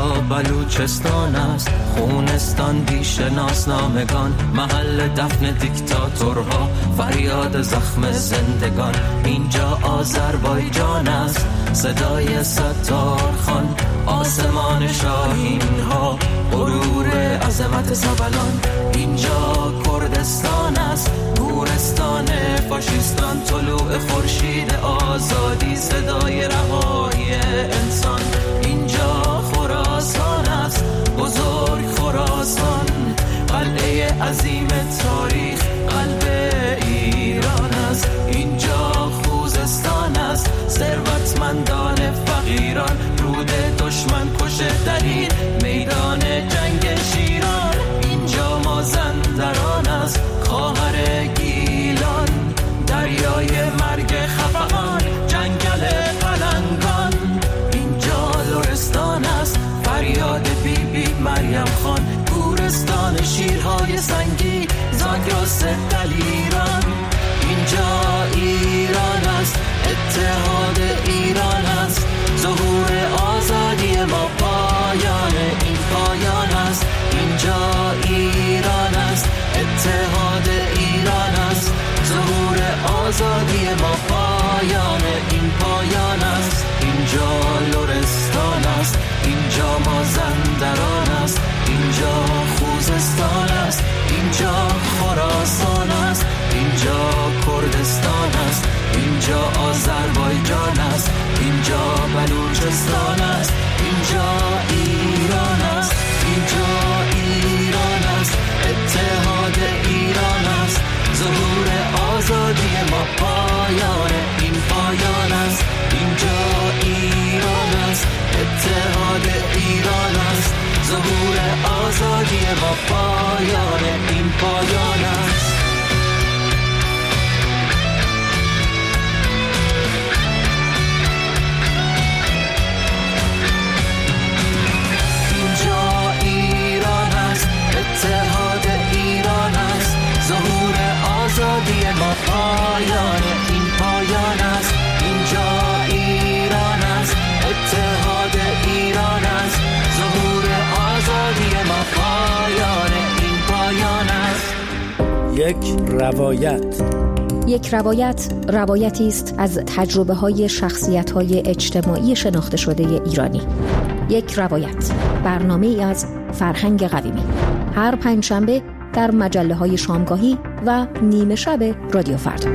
بلوچستان است، خونستان بیش ناسنامگان، محل دفن دیکتاتورها، فریاد زخم زندگان. اینجا آذربایجان است، صدای ستار خان، آسمان شاهین ها، غرور عظمت سبلان. اینجا کردستان است، گورستان فاشیستان، طلوع خورشید آزادی، صدای رهایی انسان. اینجا خراسان است، بزرگ خراسان، قلعه عظیم تاریخ، قلب ایران است. اینجا خوزستان است، ثروتمندان فقیران، رود دشمن کشه در این میدان جنگ شیران. اینجا مازندران است، خواهر گیلان، دریای مرگ خفقان، جنگل پلنگان. اینجا لرستان است، فریاد بی بی مریم خان، گورستان شیرهای سنگی، زاگرس دلیران. اینجا ایران است، اتحاد ایران است، ظهور آزادی ما، پایان این پایان است. اینجا ایران است، اتحاد ایران است، ظهور آزادی ما، پایان این پایان است. اینجا لرستان است، اینجا مازندران است، اینجا خوزستان است، اینجا خراسان است، اینجا کردستان است، اینجا آذربایجان است، اینجا بلوچستان است، اینجا ایران است، اینجا ایران است، اتحاد ایران است، ظهور آزادی ما، پایان این پایان است. اینجا ایران است، اتحاد ایران است، ظهور آزادی ما، پایان این پایان است. اتحاد ایران است، ظهور آزادی ما، پایان این پایان است. اینجا ایران است، اتحاد ایران است، ظهور آزادی ما، پایان این پایان است. یک روایت روایتی است از تجربه‌های شخصیت‌های اجتماعی شناخته شده ایرانی. یک روایت، برنامه‌ای از فرهنگ قویمی، هر پنجشنبه در مجله‌های شامگاهی و نیمه شب رادیو فردا.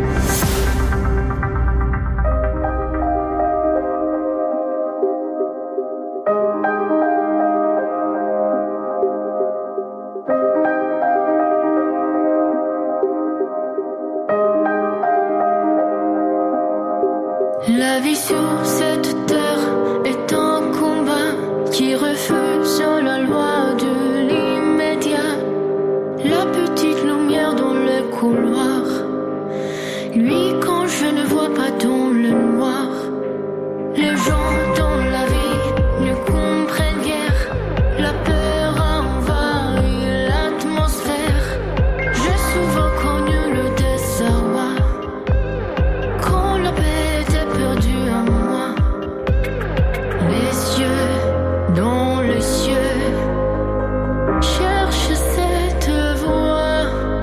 La vie sur cette terre est un combat qui refuse la loi de l'immédiat. La petite lumière dans le couloir, lui quand je ne vois pas dans le noir. Les gens dans la vie ne comprennent guère, la peur a envahi l'atmosphère. J'ai souvent connu le désarroi quand la paix était perdue en moi. Les yeux dans les cieux cherche cette voix,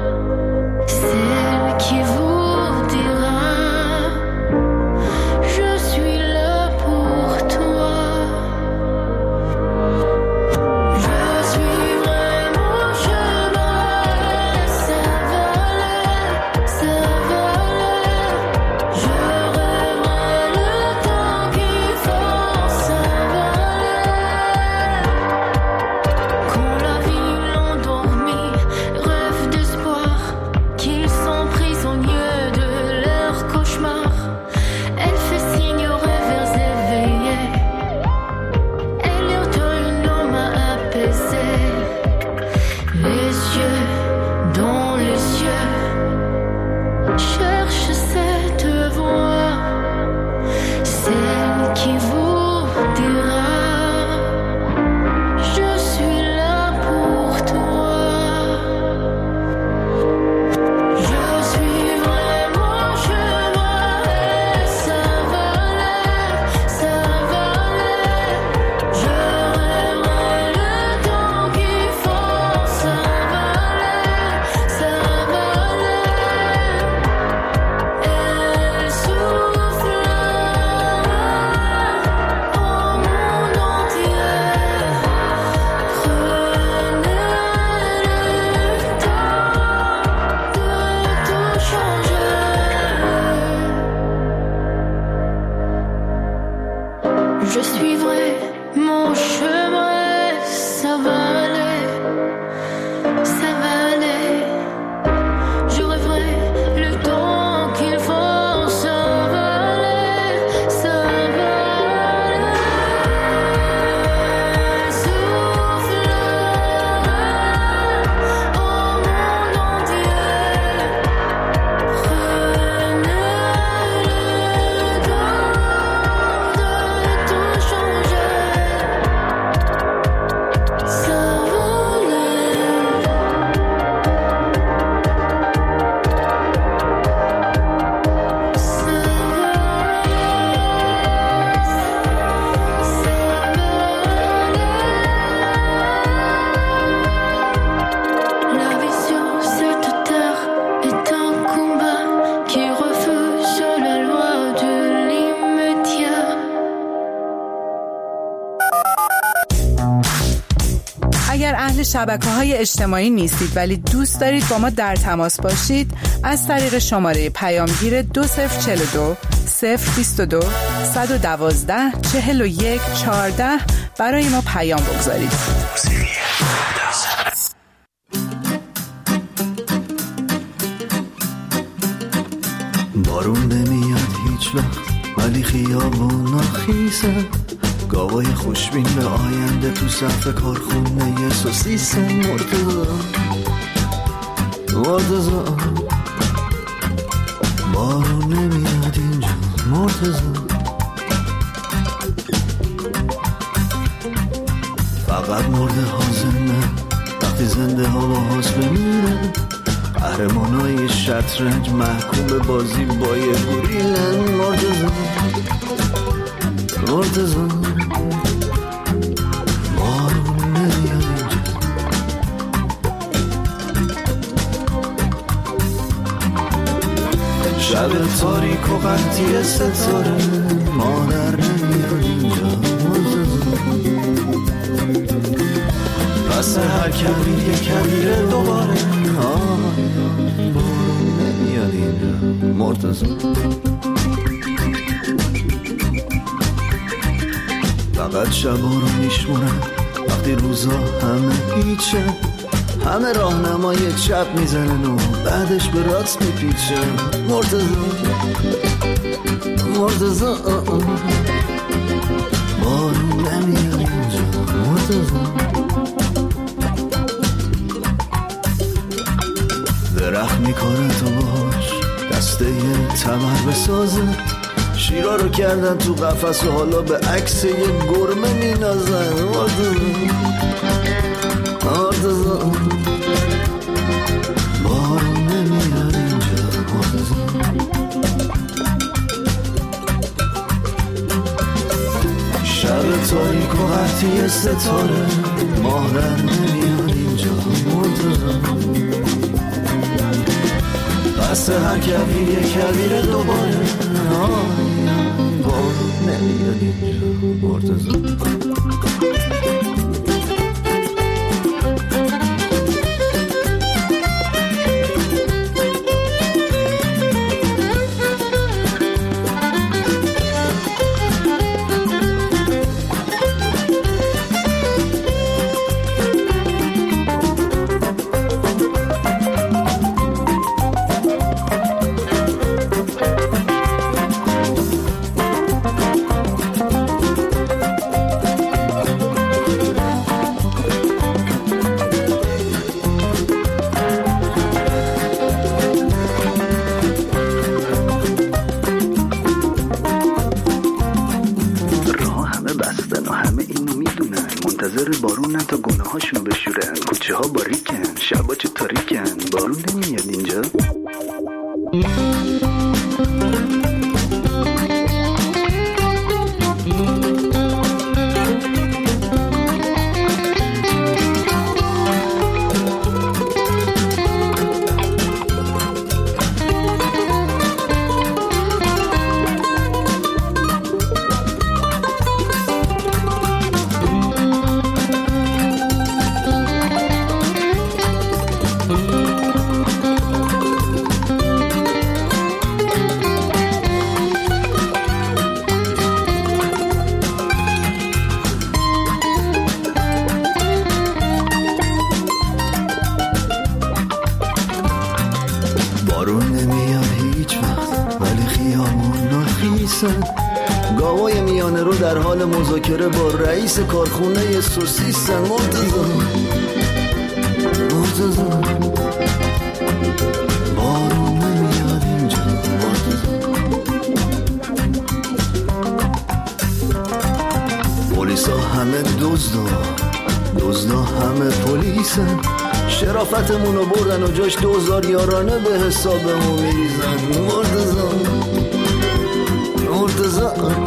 celle qui vous dira je suis là pour toi. Je suis vraiment chemin, ça va aller. Je rêverai le temps qu'il faut, ça va aller. mon chemin, ça va aller, ça va aller. Je rêverai le temps qu'il faut, ça va aller, ça va aller. Soufflera au monde entier. Prenez le temps de tout changer. Ça va aller. La vie sur cette terre est un combat qui refuse la loi de l'immédiat. اگر اهل شبکه‌های اجتماعی نیستید ولی دوست دارید با ما در تماس باشید، از طریق شماره پیامگیر 2042 022 112 41 14 برای ما پیام بگذارید. بارون نمیاد هیچ وقت ولی خیابون خیسه، گاوای خوشبین به آینده تو صف کارخونه سوسیس. مرتضی بارون نمیاد اینجا. مرتضی فقط مرده ها زنده، وقتی زنده ها با هاست بمیره. قهرمانای شطرنج محکوم به بازی با یه گوریلن. مرتضی بارون نمیاد اینجا. شب تاریک و قطعی ستاره، مادر نمیاد اینجا. پس هر کبیر یه کبیره دوباره. بارون نمیاد اینجا. مرتضی فقط شبا رو میشمونم وقتی روزا همه هیچه، همه راهنمای چپ میزنن و بعدش به راست میپیچه. مرتضی بارون نمیاد اینجا. مرتضی درخت میکنه تو باش دسته تمر بسازه، شیرا رو کردن تو قفس و حالا به عکس یه گرمه مینازن. مرتضی بارون نمیاد اینجا. مرتضی شب تاریک و قطعی ستاره، مادر نمیاد اینجا. مرتضی پس هر کبیر یه کبیر دوباره. بارون نمیاد اینجا. مرتضی بارونن تا گونه هاشونو بشورن، کوچه ها باریکن، شبا چه تاریکن. بارون نمیاد اینجا. پلیسن، گاوای میانه رو در حال مذاکره با رئیس کارخونه سوسیسن. مرتضی بارون نمیاد اینجا. پلیسا همه دزدا همه پلیسن، شرافتمونو بردن و جاش 2000 یارانه به حسابمون میریزن. مرتضی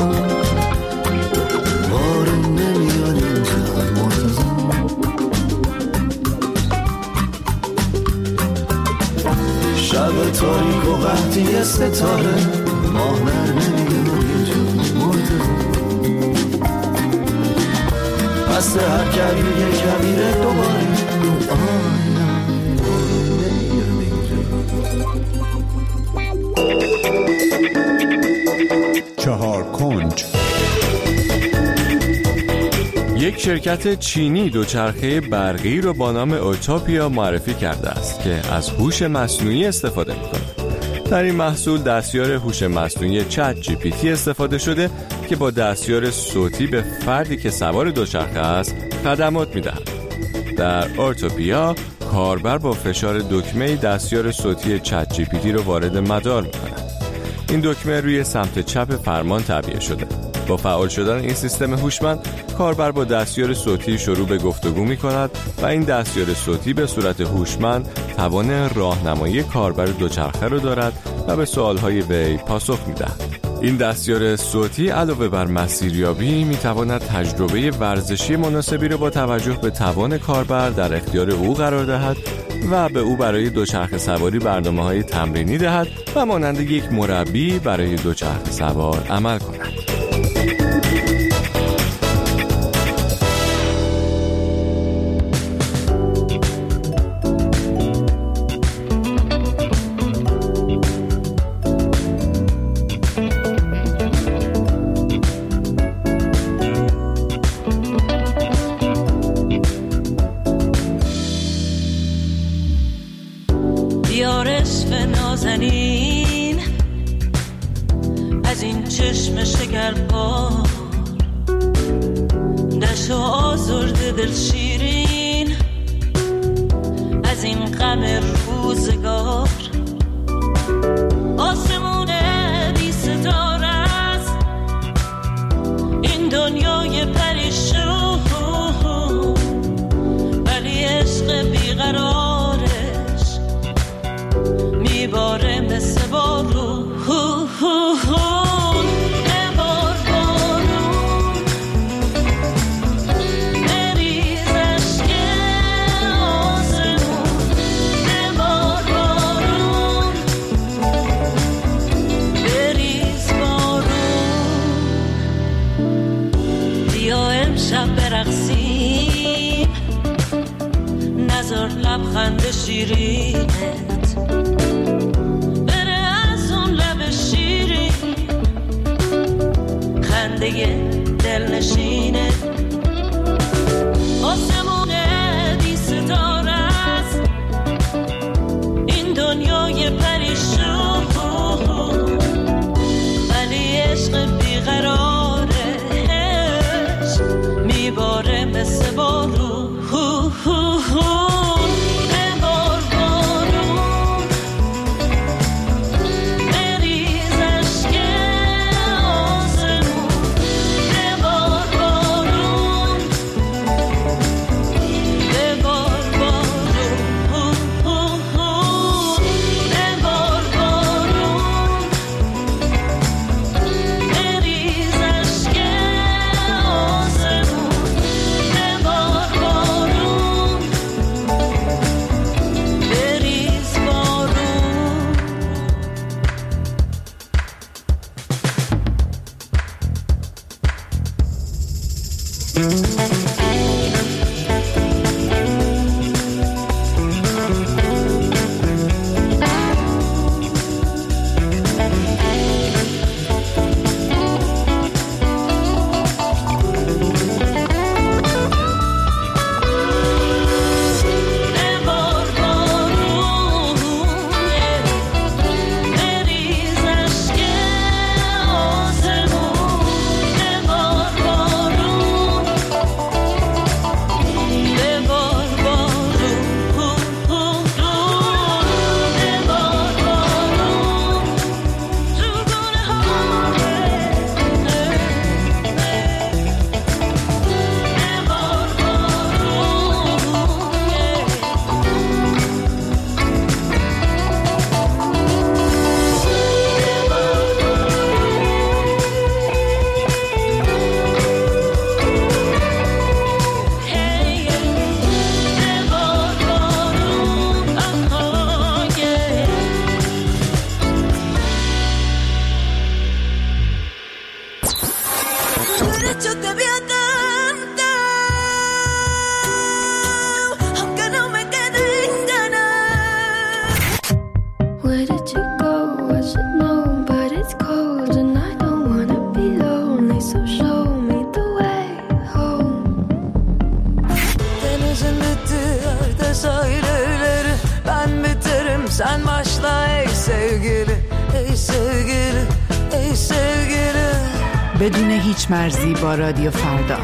بارون نمیاد اینجا. مرتضی شب تاریک و قحطی ستاره، ماه نر نمیاد اینجا. مرتضی پس هر کبیر کبیره دوباره چهار کنج. یک شرکت چینی دوچرخه برقی رو با نام اوتوپیا معرفی کرده است که از هوش مصنوعی استفاده می‌کند. در این محصول دستیار هوش مصنوعی چت جی پی تی استفاده شده که با دستیار صوتی به فردی که سوار دوچرخه است خدمات می‌دهد. در اوتوپیا کاربر با فشار دکمه دستیار صوتی چت جی پی تی رو وارد مدار می‌کند. این دکمه روی سمت چپ فرمان تعبیه شده. با فعال شدن این سیستم هوشمند، کاربر با دستیار صوتی شروع به گفتگو می‌کند و این دستیار صوتی به صورت هوشمند توان راهنمایی کاربر دوچرخه را دارد و به سوال‌های وی پاسخ می‌دهد. این دستیار صوتی علاوه بر مسیریابی می‌تواند تجربه ورزشی مناسبی را با توجه به توان کاربر در اختیار او قرار دهد و به او برای دوچرخه سواری برنامه‌های تمرینی دهد و مانند یک مربی برای دوچرخه سوار عمل کند. نازنین از این چشم شکربار، نشو آزرده دل شیرین از این غم روزگار. آسمون بی ستاره است این دنیای پریشون، ولی عشق بیقرارش میباره مثل بارون. برقصیم نظر لبخند شیرینت بره از اون لب شیرین، خنده دلنشینه. آسمون بی ستاره است این دنیای پریشون، ولی عشق بیقرارش میباره مثل بارون. sevgilim ey sevgilim. بدون هیچ مرزی با رادیو فردا.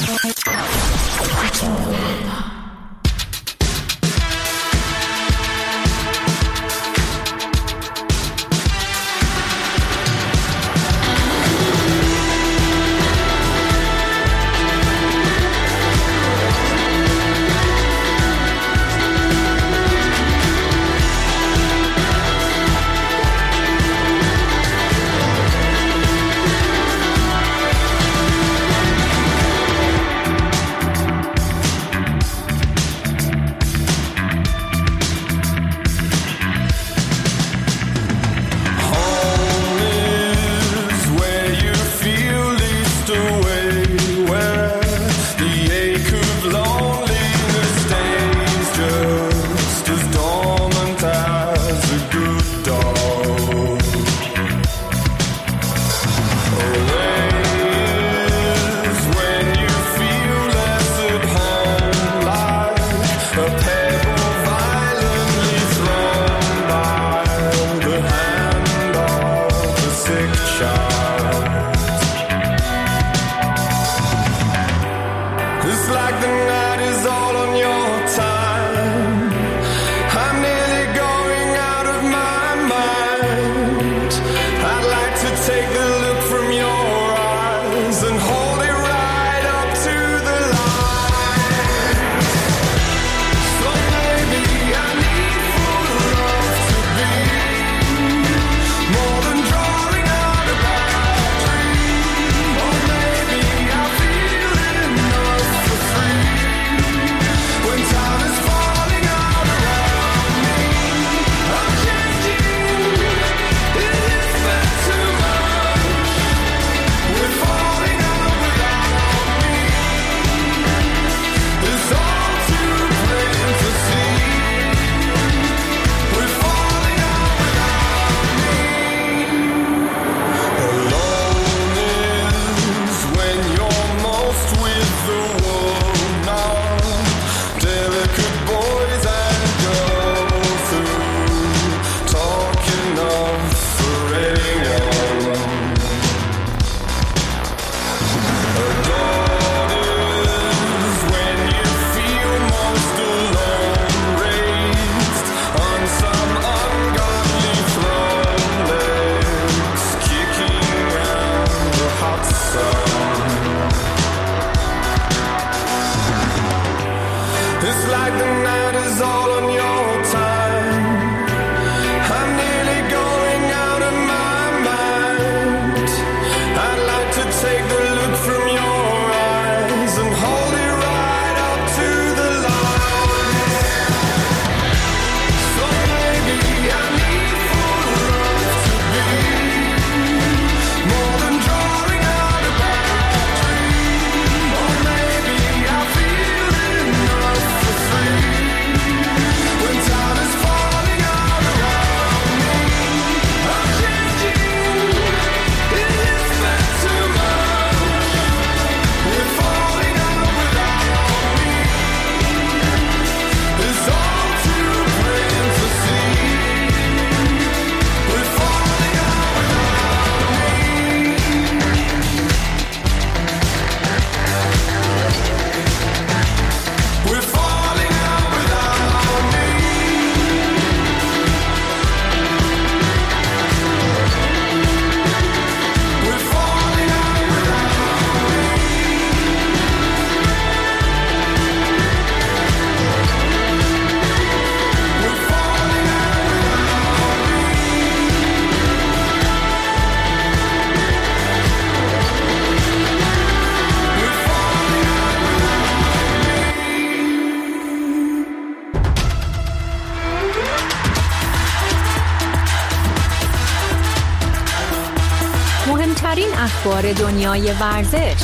مهمترین اخبار دنیای ورزش،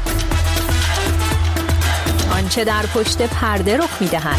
آنچه در پشت پرده رخ می‌دهد،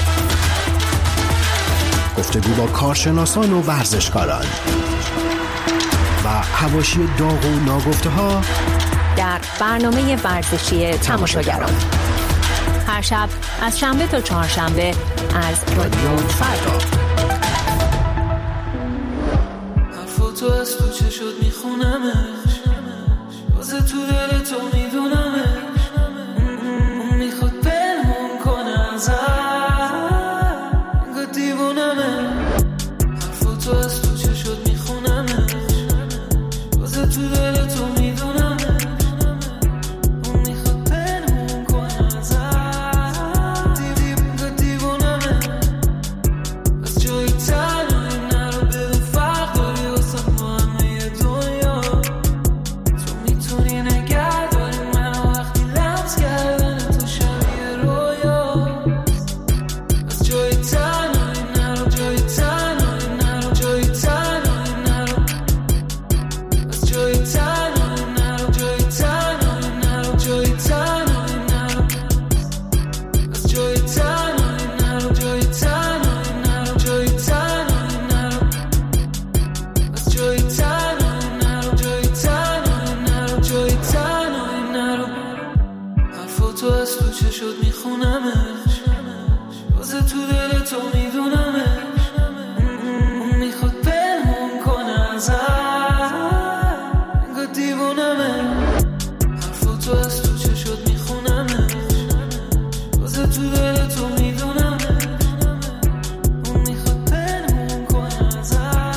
گفتگو با کارشناسان و ورزشکاران و حواشی داغ و ناگفته‌ها در برنامه ورزشی تماشاگران، هر شب از شنبه تا چهارشنبه از رادیو فردا. فوتو از تو چشات میخونمش، واسه تو دل تو میدونمش، اون میخواد پنهون کنه ازت، انگار دیوونمه. هر فوتو از تو چشات میخونمش، واسه تو دل تو میدونمش، اون میخواد پنهون کنه ازت، انگار دیوونمه. از جایی تنهایی نرو، بدون فرق داری واسه ما همه دنیا. تو میتونی نگه داری منو وقتی لمس کردن تو شبیه رویا. از جایی تنهایی نرو، جایی تنهایی نرو، جایی تنهایی نرو، از جایی تنهایی نرو، جایی تنهایی نرو، جایی تنهایی نرو، از جایی تنهایی نرو، جایی تنهایی نرو، جایی تنهایی نرو، از جایی تنهایی نرو، جایی تنهایی نرو، جایی تنهایی نرو. هر فوتو از تو چشات میخونمش، واسه تو دل تو میدونمش، اون میخواد پنهون کنه ازت، انگار دیوونمه. هر فوتو از تو چشات میخونمش، واسه تو دل تو میدونمش، اون میخواد پنهون کنه ازت،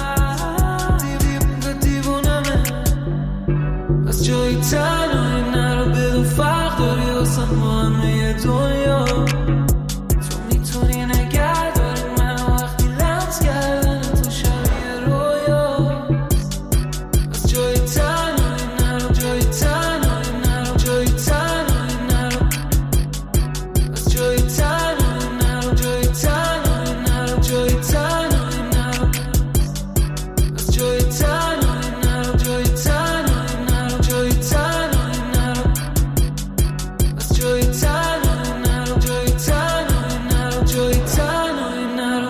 انگار دیوونمه. از جایی تنهایی نرو، بدون فرق داری واسه ما همه دنیا. تو میتونی نگه داری منو وقتی لمس کردن تو شبیه رویا. از جایی تنهایی نرو، جایی تنهایی نرو، جایی تنهایی نرو، از جایی تنهایی نرو، جایی تنهایی نرو، جایی تنهایی نرو، از جایی تنهایی نرو، جایی تنهایی نرو، جایی تنهایی نرو، از جایی تنهایی نرو، جایی تنهایی نرو، جایی تنهایی نرو.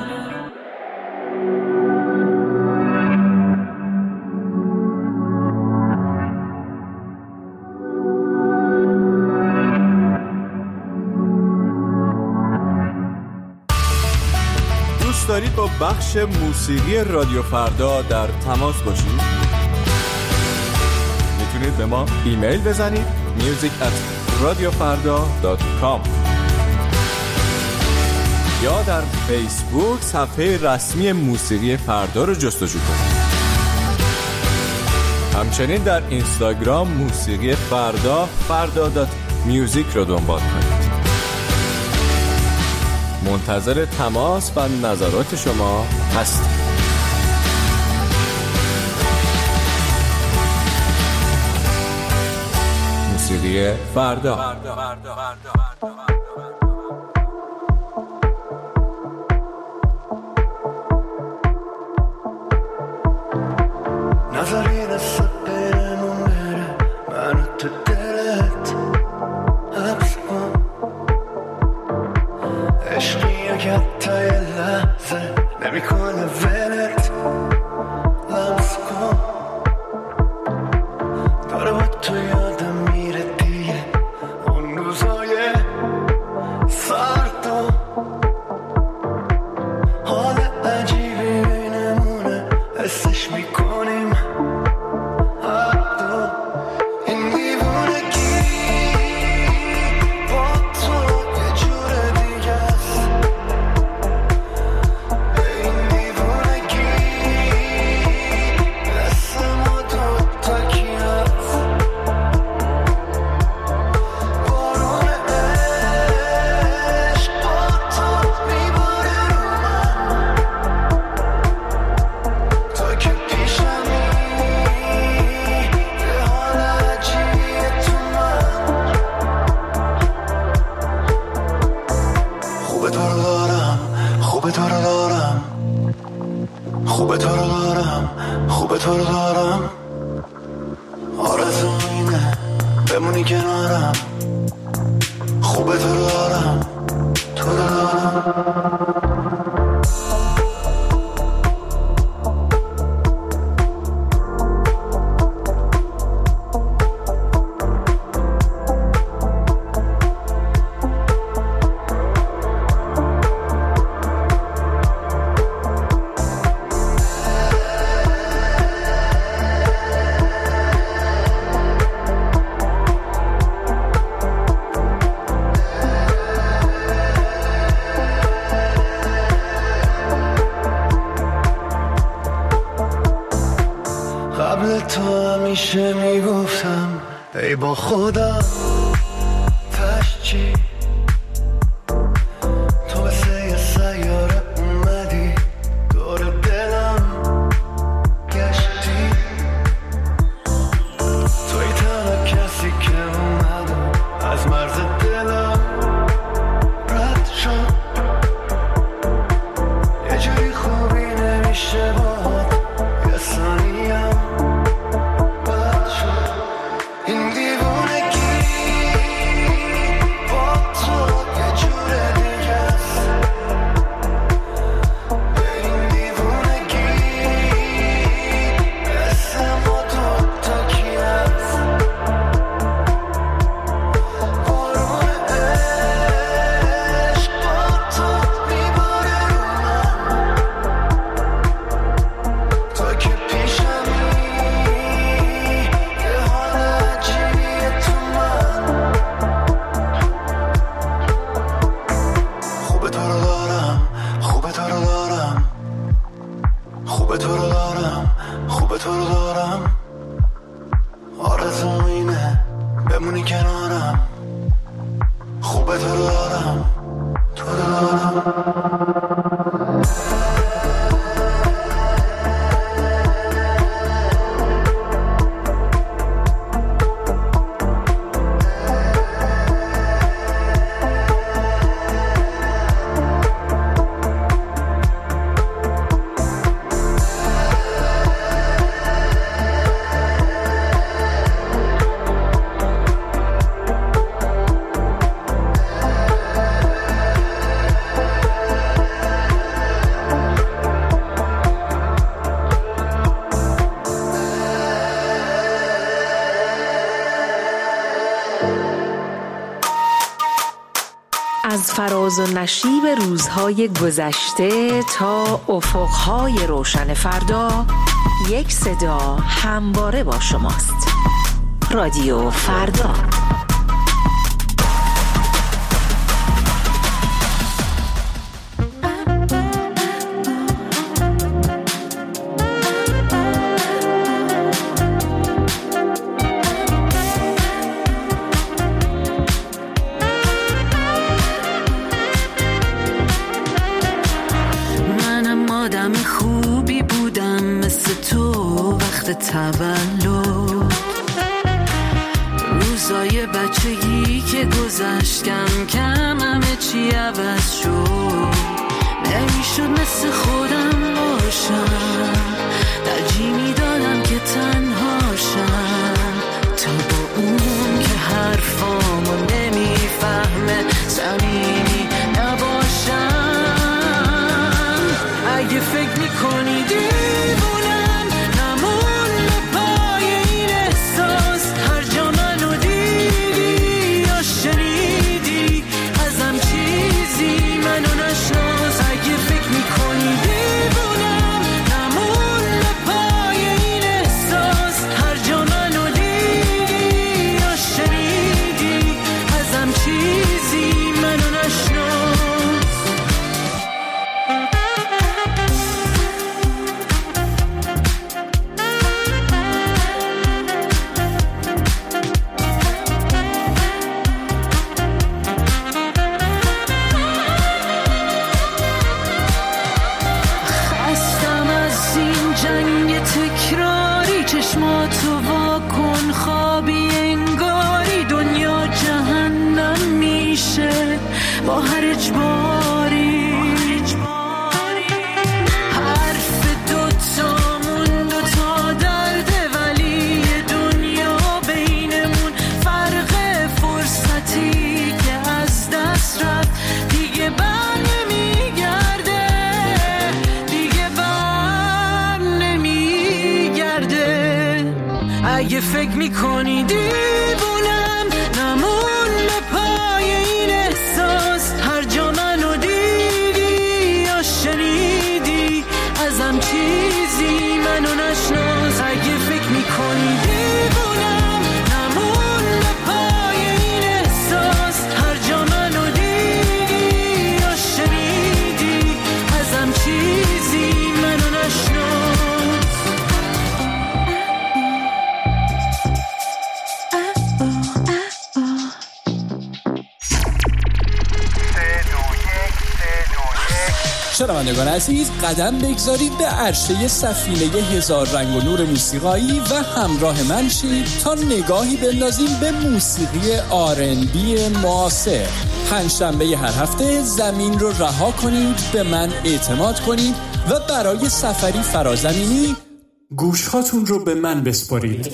دوست دارید با بخش موسیقی رادیو فردا در تماس باشید؟ میتونید به ما ایمیل بزنید music@radiofarda.com یا در فیسبوک صفحه رسمی موسیقی فردا رو جستجو کنید. همچنین در اینستاگرام موسیقی فردا فردا.music رو دنبال کنید. منتظر تماس و نظرات شما هستیم. موسیقی فردا. نظری دست برمون بره، منو تو دلت حبس کن. عشقی اگه تا یه لحظه نمیکنه ولت لمس کن. داره با تو یادم میره دیگه اون روزای سرد و حال عجیبی بینمونه، حسش میکنیم هر دو. این دیوونگی با تو یه جور دیگه است. این دیوونگی مثل ما دوتا کی هست. بارون عشق با تو میباره رو من، تو که پیشمی یه حال عجیبیه تو من. خوبه تو رو دارم، خوبه تو رو دارم، خوبه تو رو دارم، خوبه تو رو دارم. آرزوم اینه بمونی کنارم، خوبه تو رو دارم، تو رو دارم. همیشه میگفتم ای با خودم تش چی تو مثل یه سیاره اومدی دور دلم گشتی توی تنها کسی که اومدم از مرز دلم رد شد یه جوری خوبی نمیشه باهات یه ثانیم بد شد این دیوونگی با تو یه جور دیگه است این دیوونگی مثل ما دوتا کی هست بارون عشق با تو میباره رو من تو که پیشمی یه حال عجیبیه تو من خوبه تو رو دارم خوبه تو رو دارم خوبه تو رو دارم خوبه تو رو دارم آرزوم اینه بمونی کنارم خوبه تو رو دارم تو رو دارم از فراز و نشیب روزهای گذشته تا افقهای روشن فردا، یک صدا همواره با شماست. رادیو فردا. آدم خوبی بودم مثل تو وقت تولد، روزای بچگی که گذشت کم کم همه چی عوض شد. نمیشد مثل خودم باشم، ترجیح میدادم که تنهاشم تا با اون که حرفامو نمیفهمه صمیمی نباشم. اگه فکر میکنی دیوونم نمون پای این احساس، هر جا منو دیدی یا شنیدی ازم چیزی منو نشناس. اگه فکر میکنی دیوونم نمون پای این احساس، هر جا منو دیدی یا شنیدی ازم چیزی منو نشناس. تکراری چشماتو واکن، خوابی انگاری دنیا جهنم میشه با هر اجباری. حرف دوتامون دوتا درده ولی دنیا بینمون فرق فرصتی که از دست رفت دیگه بر نمیگرده، دیگه بر نمیگرده. اگه فکر میکنی دیوونم نمون پای این احساس، هر جا منو دیدی یا شنیدی ازم چیزی منو نشناس. اگه فکر میکنی دیوونم نمون پای این احساس، هر جا منو دیدی یا شنیدی ازم چیزی منو نشناس. شنوندگان عزیز، قدم بگذارید به عرشه سفینه هزار رنگ و نور موسیقایی و همراه من شید تا نگاهی بندازیم به موسیقی R&B معاصر. پنجشنبه هر هفته زمین رو رها کنید، به من اعتماد کنید و برای سفری فرازمینی گوشهاتون رو به من بسپارید.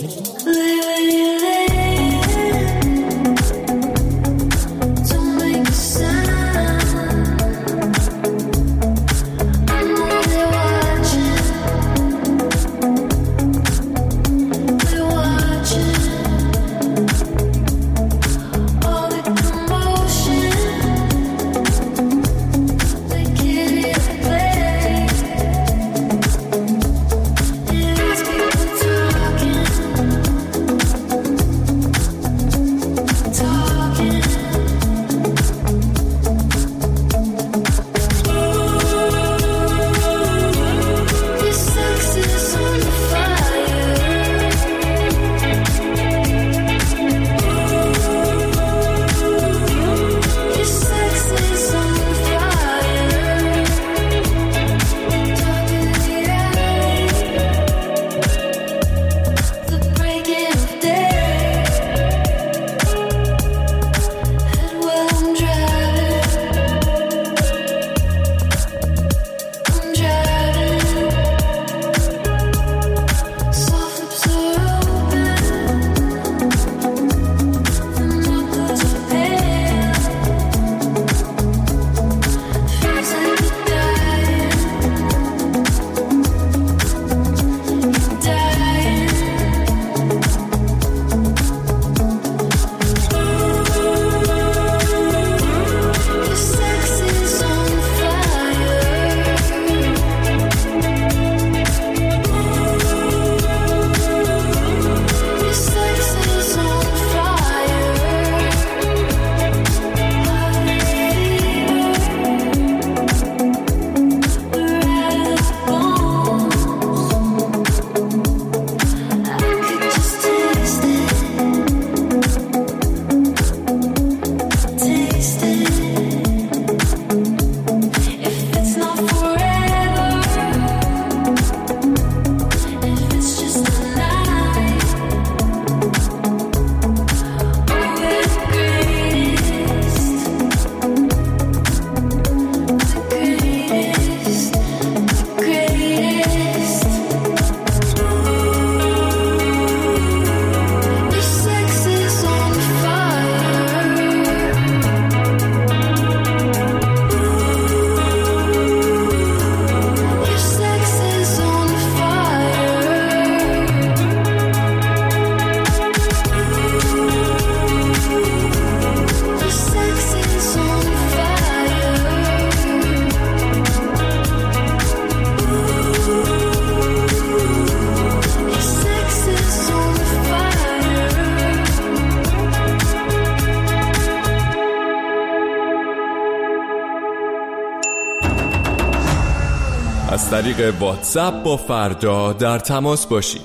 از طریق واتساپ با فردا در تماس باشید.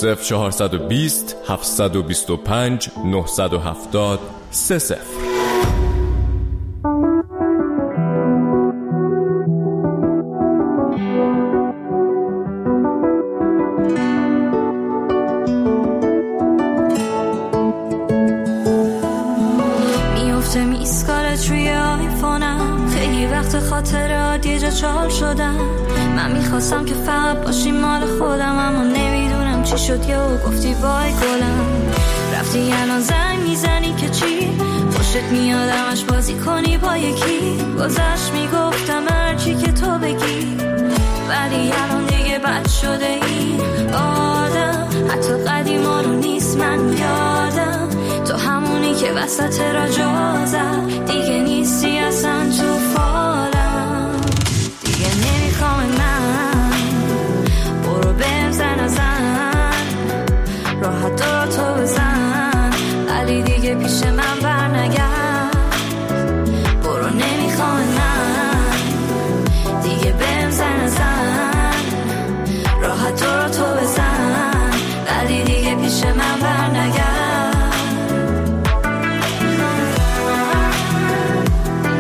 20420 725 970 30. میفته میسکارت روی آیفونم، خیلی وقت خاطرات یه جا چال شدم. من میخواستم که فقط باشی مال خودم، اما نمیدونم چی شد یا گفتی بای گلم. رفتی الان زنگ میزنی که چی؟ خوشت میاد همش بازی کنی با یکی. گذشت میگفتم هرچی که تو بگی، ولی الان دیگه بد شده این آدم. حتی قدیما رو نیست من یادم، تو همونی که وسط را جا زد. دیگه نیستی اصلا تو فالم، دیگه نمیخوام من. برو بهم زن راحت دارا تو بزن، ولی دیگه پیش من برنگرد. برو نمیخوام من، دیگه بهم زن راحت دارا تو بزن، ولی دیگه پیش من برنگرد.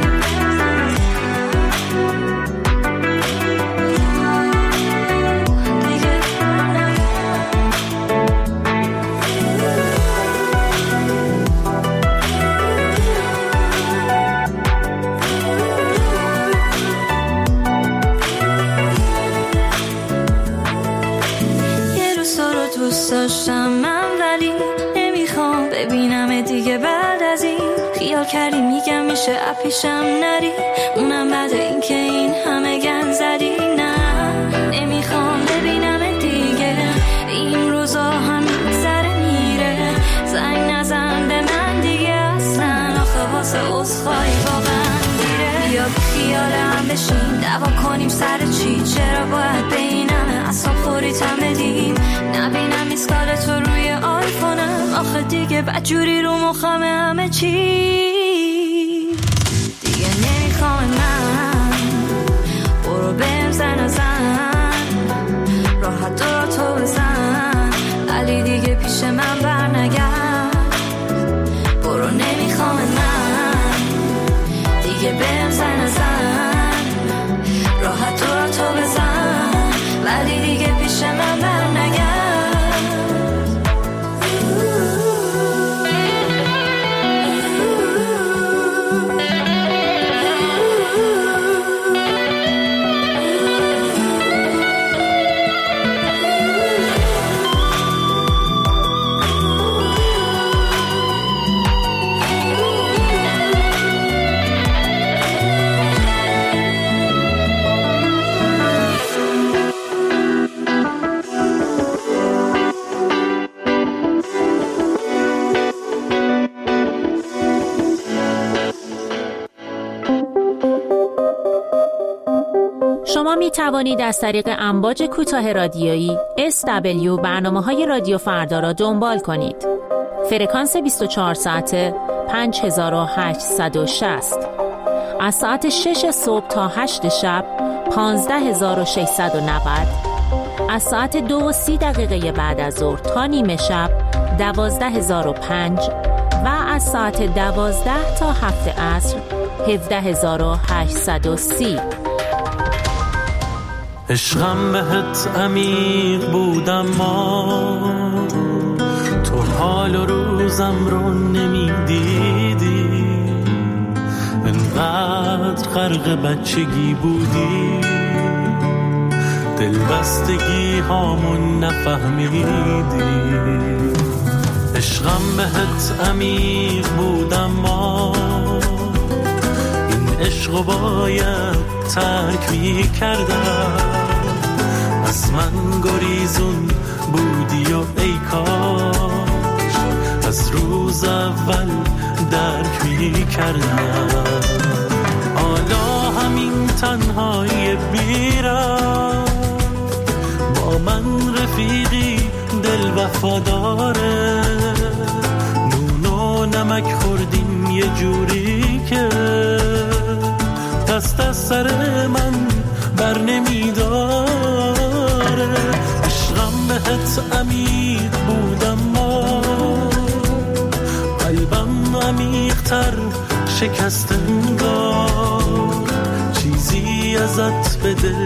کردی میگم میشه اپیشم نری، اونم بعد این که این همه گن زدی. نه نمیخوام ببینم دیگه، این روزا هم میگذره میره. زنگ نزن به من دیگه اصلا، آخه واسه عذرخواهی واقعا دیره. بیا خیالم بشین دعوا کنیم سر چی، چرا باید به این همه اصلا خوریتم بدیم. نبینم میسکال تو روی آیفونم، آخه دیگه بدجوری رو مخم همه چی. دیگه نمیخوام من، برو بهم زن راحت دور تو بزن، ولی دیگه پیش من برنگرد. برو نمیخوام من، دیگه بهم زن راحت دور تو بزن، ولی دیگه پیش من برنگرد. شما می توانید از طریق امواج کوتاه رادیویی SW برنامه‌های رادیو فردا را دنبال کنید. فرکانس 24 ساعته 5860. از ساعت 6 صبح تا 8 شب 15690. از ساعت 2:30 بعد از ظهر تا نیمه شب 12005 و از ساعت 12 تا 7 عصر 17830. عشقم بهت عمیق بودم، ما تو حال و روزم رو نمیدیدی، انقدر غرق بچگی بودی، دلبستگی هامون نفهمیدی. عشقم بهت عمیق بودم، ما این عشقو باید ترک می کردم. از من گریزون بودی و ای کاش از روز اول درک می کردم. حالا همین تنهایی بیرم، با من رفیقی دل وفاداره، نون و نمک خوردیم یه جوری که دست از سر من بر نمیداره. عشقم بهت عمیق بودم، ما قلبم عمیق‌تر شکست انگار، چیزی ازت به دل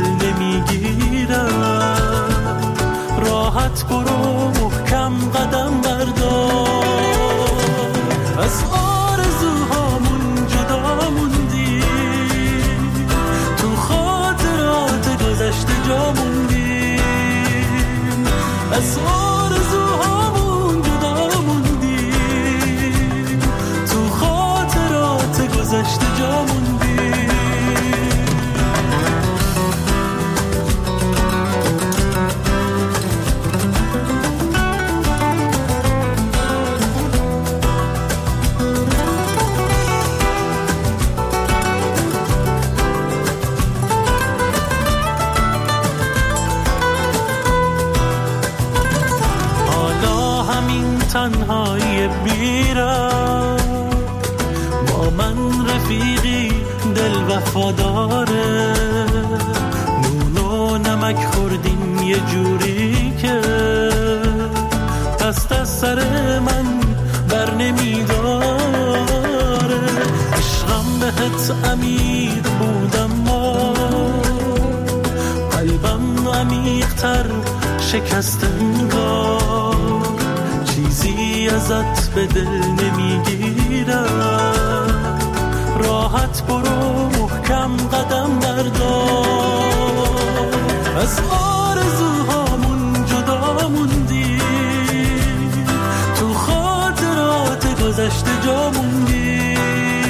نمیگیرم. راحت برو محکم قدم بردار، از آرزوهامون جدا موندی، تو خاطرات گذشته جا موندیم. از آرزوهامون جدا موندیم، تو خاطرات گذشته جا موندیم. تنهایی بیرم، با من رفیقی دل وفاداره، نون و نمک خوردیم یه جوری که دست از سر من بر نمیداره. عشقم بهت عمیق بودم، ما قلبم عمیق‌تر شکست انگار، چیزی ازت به دل نمیگیرم. راحت برو محکم قدم بردار، از آرزوهامون جدا موندی، تو خاطرات گذشته جا موندی.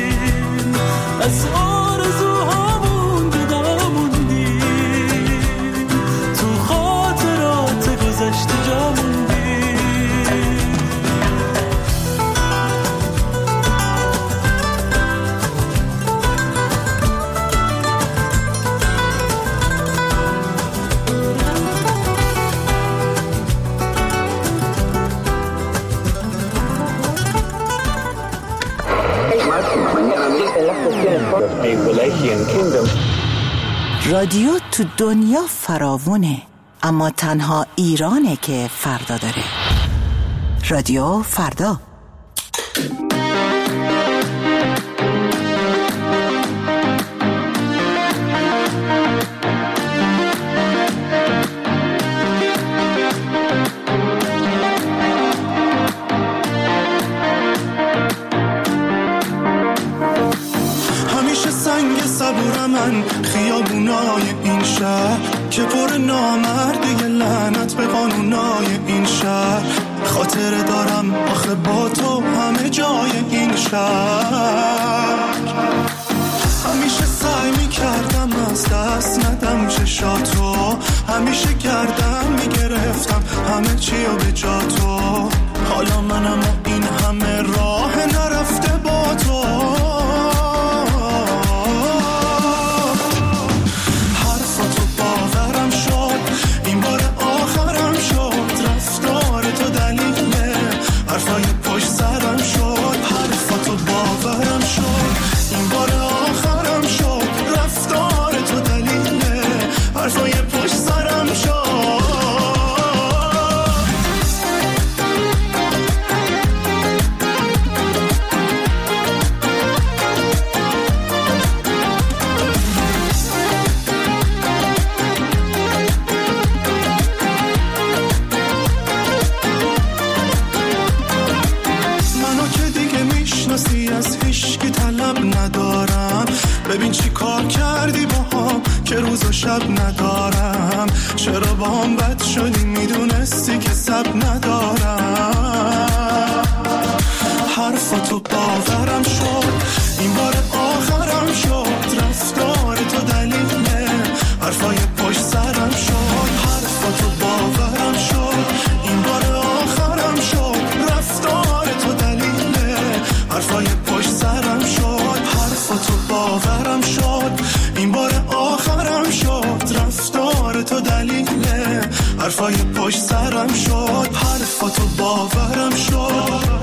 رادیو تو دنیا فراوونه، اما تنها ایرانه که فردا داره. رادیو فردا. من خیابونای این شهر که پر نامردی لعنت به قانونای این شهر، خاطره دارم آخه با تو همه جای این شهر. همیشه سعی میکردم از دست ندم چشاتو، همیشه گردم میگرفتم همه چی رو به جا تو. حالا منم این همه راه نرفته با تو. ببین چی کار کردی با هم که روز و شب ندارم. چرا با هم بد شدی میدونستی که سب ندارم. حرفاتو باورم شد این بار آخرم شد. رفتار تو دلیله حرفای پشت سرم شد. حرفاتو باورم شد این بار آخرم شد. رفتار تو دلیله حرفای پشت سرم شد. حرفاتو باورم شد این بار آخرم شد. رفتار تو دلیله حرفای پشت سرم شد. حرفاتو باورم شد.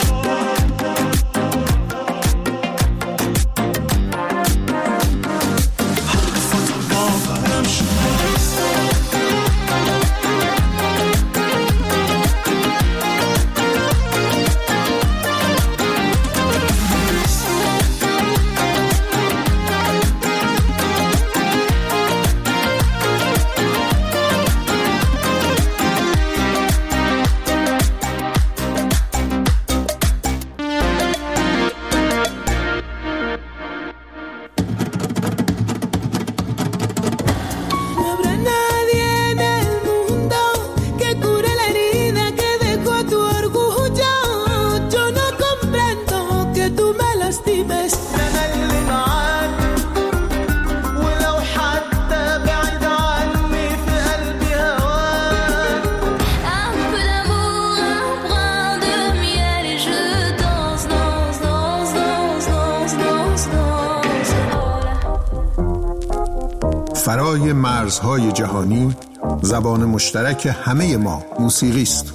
فرای مرزهای جهانی زبان مشترک همه ما موسیقی است.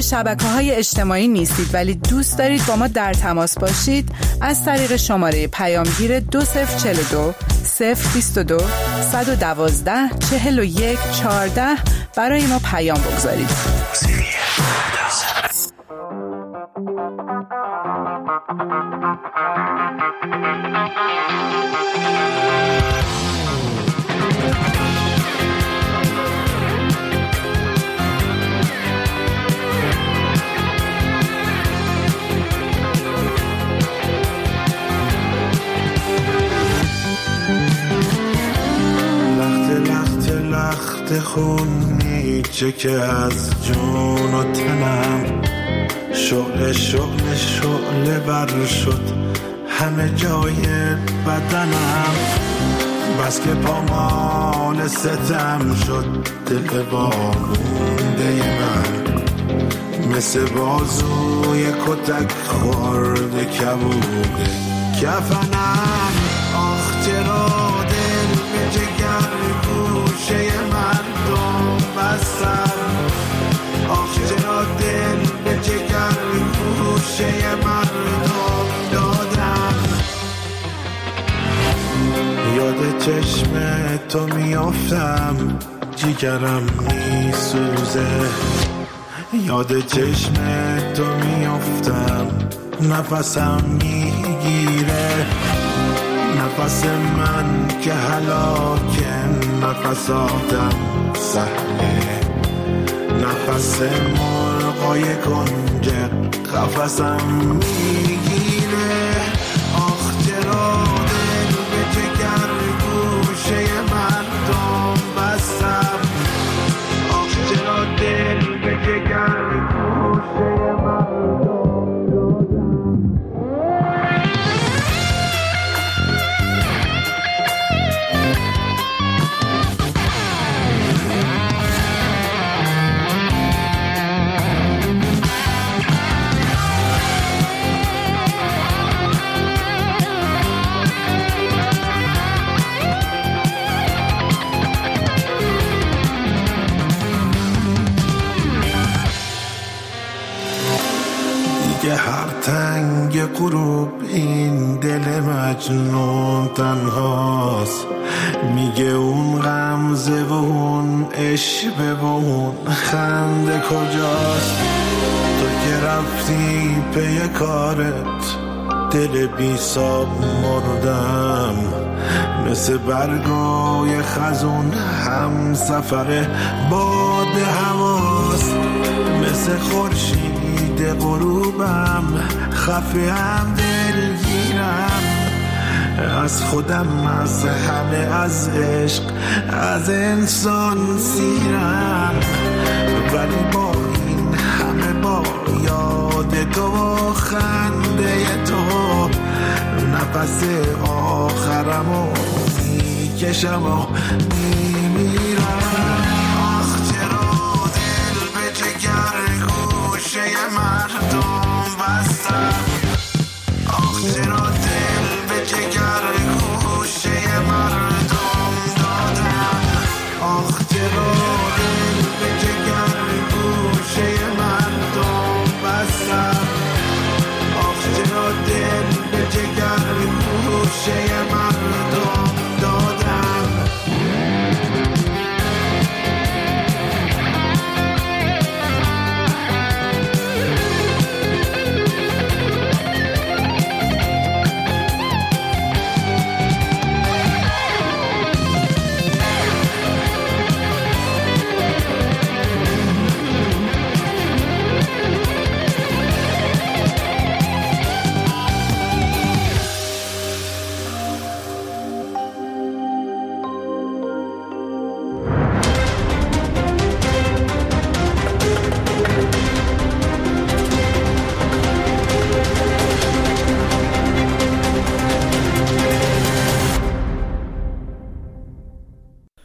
اهل شبکه‌های اجتماعی نیستید ولی دوست دارید با ما در تماس باشید، از طریق شماره پیامگیر 2042 022 112 41 14 برای ما پیام بگذارید. خونی چه که از جون و تنم شعله بر شد همه جای بدنم، بس که پامال ستم شد دل وامونده من، مثل بازوی کتک خورده کبوده کفنم. آخ چرا دل به جگر گوشه مردم بستم، آخ چرا دل به جگر گوشه مردم دادم. یاد چشم تو میافتم جیگرم میسوزه، یاد چشم تو میافتم نفسم میگیره، نفس من که هلاکه نفس آدم سهله، نفس مرغای کنجه قفسم میگیره. آخ چرا دل به جگر گوشه مردم بستم، آخ چرا دل به جگر گوشه مردم. هر تنگ غروب این دل مجنون تنهاست، میگه اون غمزه و اون عشوه و اون خنده کجاست. تو که رفتی پی کارت دل بی ساب مردم، مثل برگای خزون هم سفر باد هواست، مثل خورشید غروبم خفه هم دلگیرم، از خودم از همه از عشق از انسان سیرم، ولی با این همه با یاد تو و خنده تو نفس آخرمو میکشم و میمیرم.